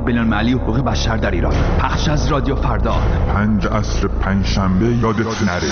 بین‌المللی حقوق بشر در ایران. پخش از رادیو فردا. 5 عصر پنجشنبه یادت نره.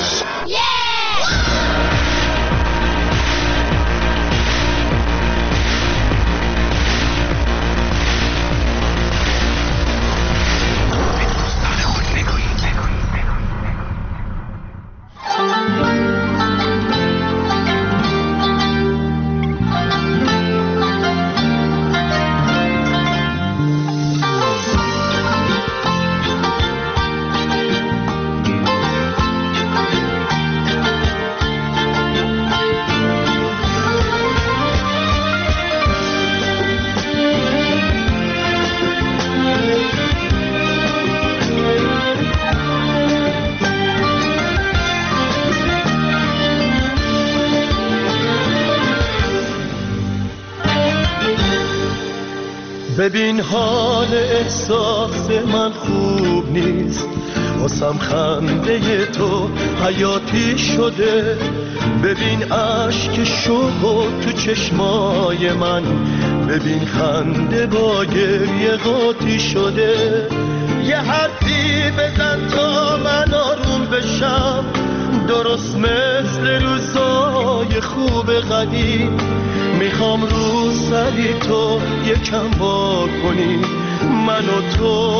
ببین حال احساس من خوب نیست، واسم خنده تو حیاتی شده. ببین عشق شوق تو چشمای من، ببین خنده با گریه قاطی شده. یه حرفی بزن تا من آروم بشم، درست مثل روزای خوب قدیم. میخوام رو سری تو یکم وا کنی، من و تو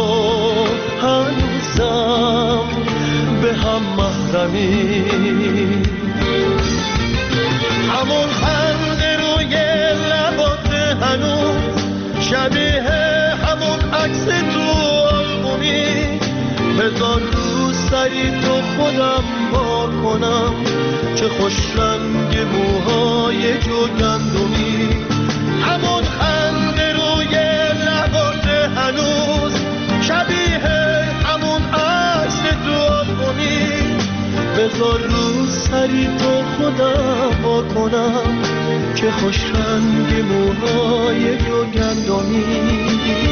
هنوزم به هم محرمی. همون خنده روی لبات هنوز شبیه همون عکس تو آلبومی. بذار رو سری تو خودم وا کنم، چه خوش رنگ موهای جوگندمی. همون خنده روی لبات هنوز شبیه همون عکس تو آلبومی. بذار رو سری تو خودم وا کنم، چه خوش رنگ موهای جوگندمی.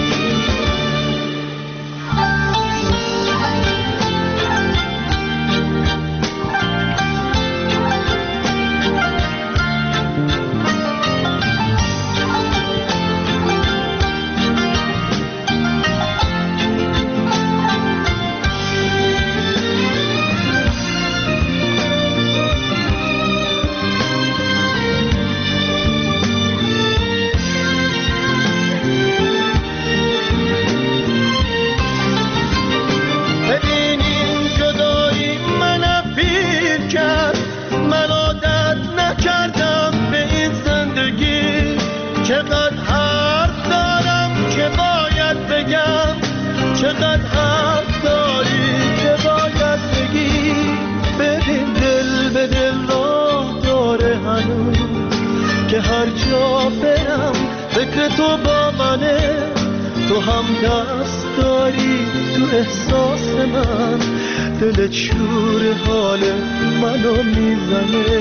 تو با منه، تو هم دست داری تو احساس من. دلت شور حال منو میزنه.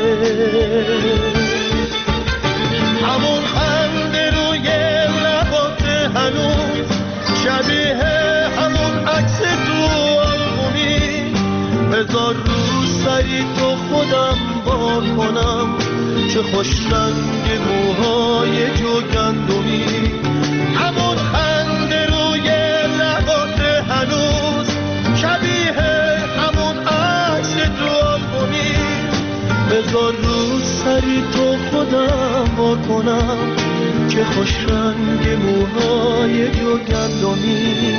همون خنده روی لبات هنوز شبیه همون عکس تو آلبومی. بذار رو سری تو خودم وا کنم، چه خوش رنگ موهای جوگندمی. همون خنده روی لبات هنوز شبیه همون عکس تو آلبومی. بذار رو سری تو خودم وا کنم، چه خوش رنگ موهای جوگندمی.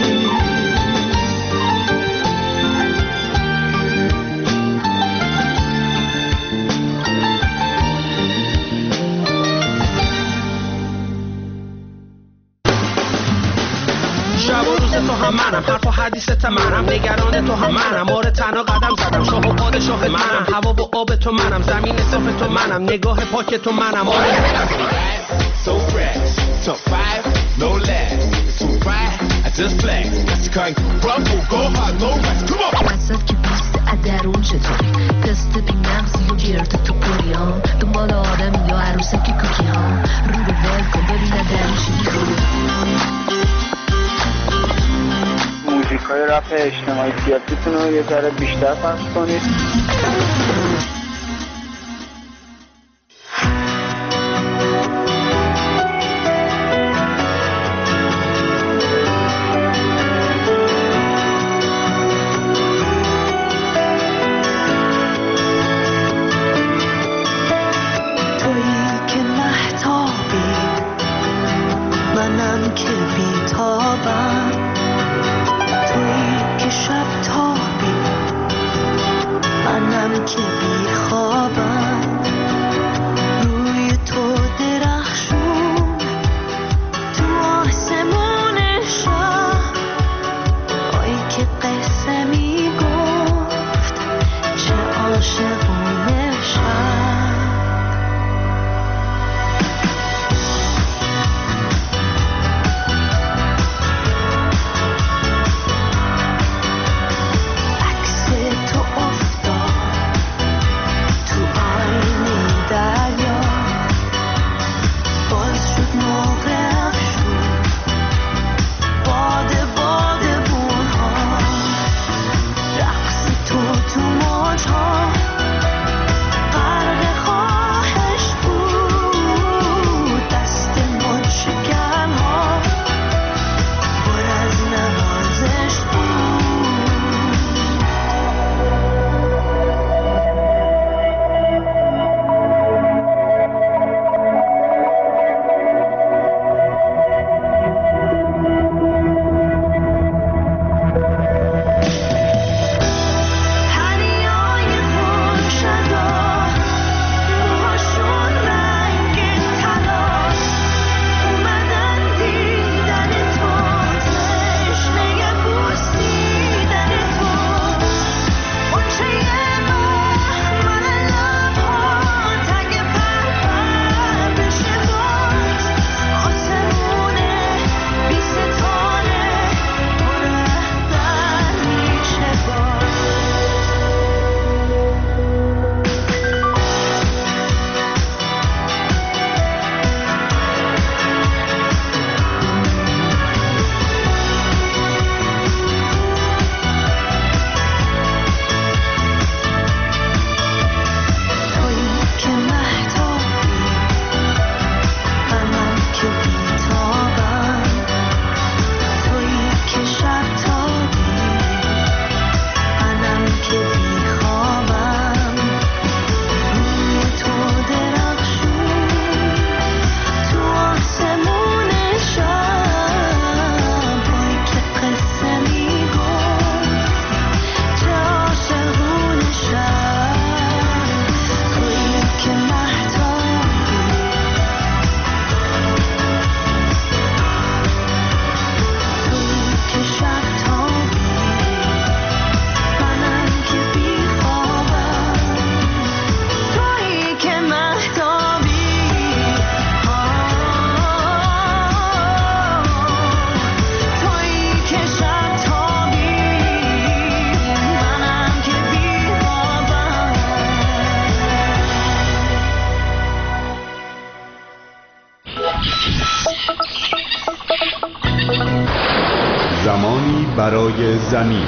تو هم منم، حرف و حدیثت منم، نگران تو هم منم، آره تنها قدم زدم، شاه و پادشاه منم، هوا و آب تو منم، زمین صاف تو منم، نگاه پاک تو منم. آره so fresh, top 5, no less, too bright, I just flex, that's the kind of rumble, go hard, no rest, come on. وسط که بیست ادرون چطوری تست بینم زیو گرد تو پوری ها، دنبال آدم یا عروسک کوکی ها، رو به ول کن ببینه درون چی موزیکای رپ اجتماعی سیاسیتون رو یه ذره بیشتر پخش کنید. زمانی برای زمین.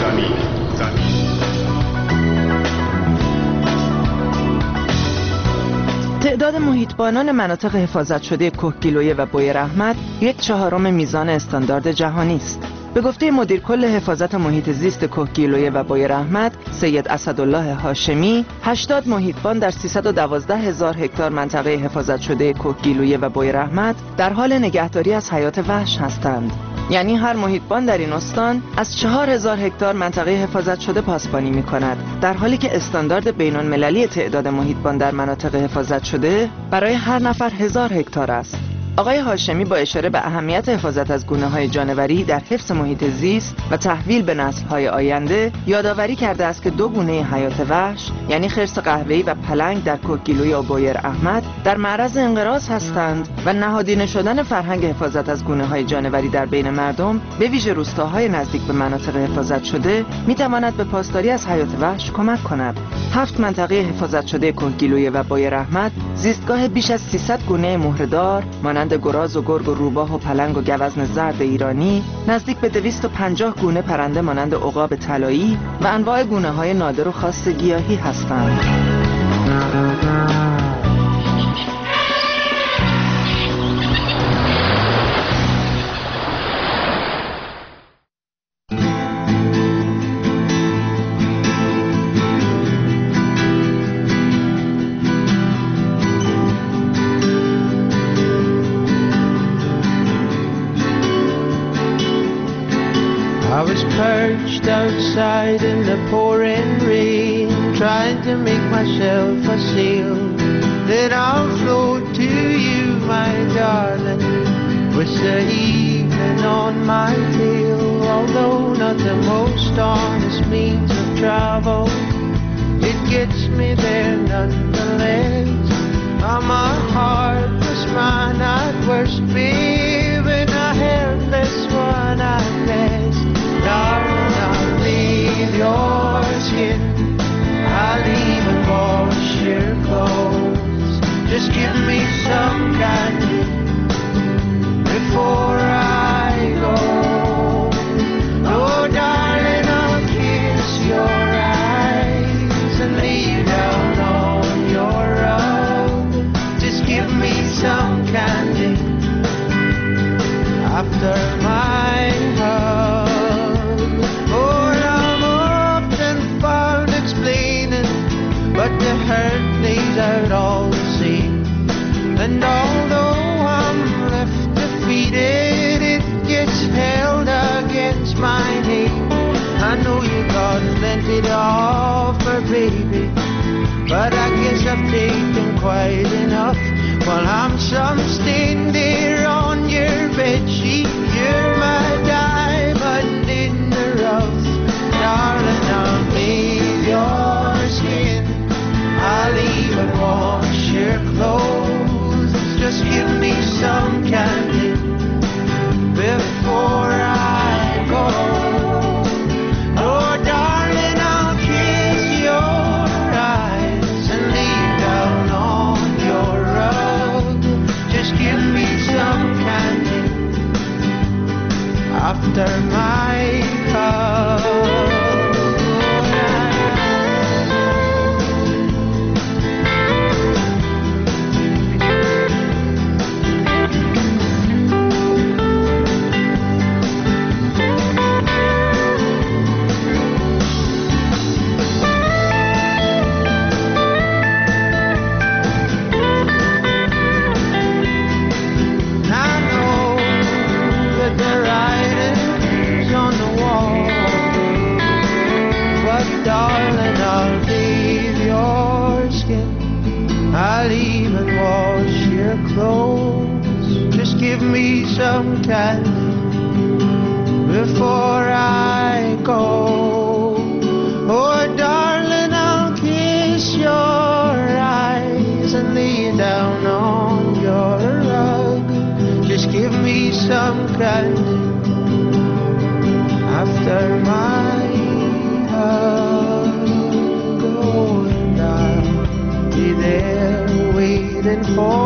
تعداد محیطبانان مناطق حفاظت شده کهگیلویه و بویر احمد 1/4 میزان استاندارد جهانی است. به گفته مدیر کل حفاظت محیط زیست کهگیلویه و بویر احمد سید اسدالله هاشمی، 80 محیطبان در 312,000 هکتار منطقه حفاظت شده کهگیلویه و بویر احمد در حال نگهداری از حیات وحش هستند. یعنی هر محیطبان در این استان از 4,000 هکتار منطقه حفاظت شده پاسبانی می کند، در حالی که استاندارد بین‌المللی تعداد محیطبان در مناطق حفاظت شده برای هر نفر 1000 هکتار است. آقای هاشمی با اشاره به اهمیت حفاظت از گونه‌های جانوری در حفظ محیط زیست و تحویل به نسل‌های آینده یادآوری کرده است که 2 گونه حیات وحش یعنی خرس قهوه‌ای و پلنگ در کهگیلویه و بویر احمد در معرض انقراض هستند و نهادینه شدن فرهنگ حفاظت از گونه‌های جانوری در بین مردم به ویژه روستاهای نزدیک به مناطق حفاظت شده می‌تواند به پاسداری از حیات وحش کمک کند. 7 منطقه حفاظت شده کهگیلویه و بویر احمد زیستگاه بیش از 300 گونه مهره‌دار مانند گراز و گرگ و روباه و پلنگ و گوزن زرد ایرانی، نزدیک به 250 گونه پرنده مانند عقاب طلایی و انواع گونه‌های نادر و خاص گیاهی هستند. Perched outside in the pouring rain, trying to make myself a sail that I'll float to you, my darling, with the evening on my tail. Although not the most honest means of travel, it gets me there nonetheless. I'm a heartless man at worst, babe, and a helpless one at best. Darling, I'll leave your skin, I'll even wash your clothes. Just give me some candy before I go. Oh, darling, I'll kiss your eyes and lay you down on your rug. Just give me some candy after my hug. But the hurt plays out all the same. And although I'm left defeated, it gets held against my name. I know you got plenty to offer, baby, but I guess I've taken quite enough. While I'm some stain there on your bedsheet, you're my diamond in the rough. Darling, I'll leave your skin, I'll even wash your clothes. Just give me some candy before I go. Oh, darling, I'll kiss your eyes and lay down on your rug. Just give me some candy after my hug. Darling, I'll leave your skin, I'll even wash your clothes. Just give me some candy before I go. Oh, darling, I'll kiss your eyes and lay down on your rug. Just give me some candy after my going down, be there waiting for